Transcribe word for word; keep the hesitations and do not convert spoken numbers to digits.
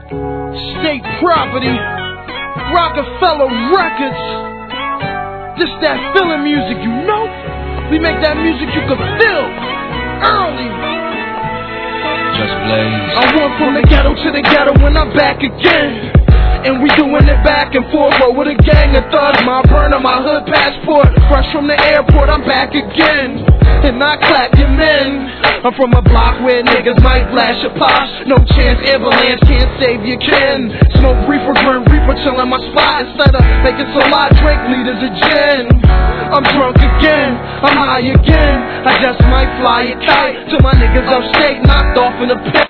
State property, Rockefeller Records. This that feeling music, you know? We make that music you can feel early. Just Blaze. I went from the ghetto to the ghetto when I'm back again. And we doing it back and forth, roll with a gang of thugs. My burner, my hood passport, fresh from the airport, I'm back again. And I clap your men. I'm from a block where niggas might flash a posh. No chance, ambulance can't save your kin. Smoke reefer, grim reaper, chillin' my spot. Instead of making so lot, drink liters of gin. I'm drunk again, I'm high again. I just might fly a kite till my niggas upstate, knocked off in a pit.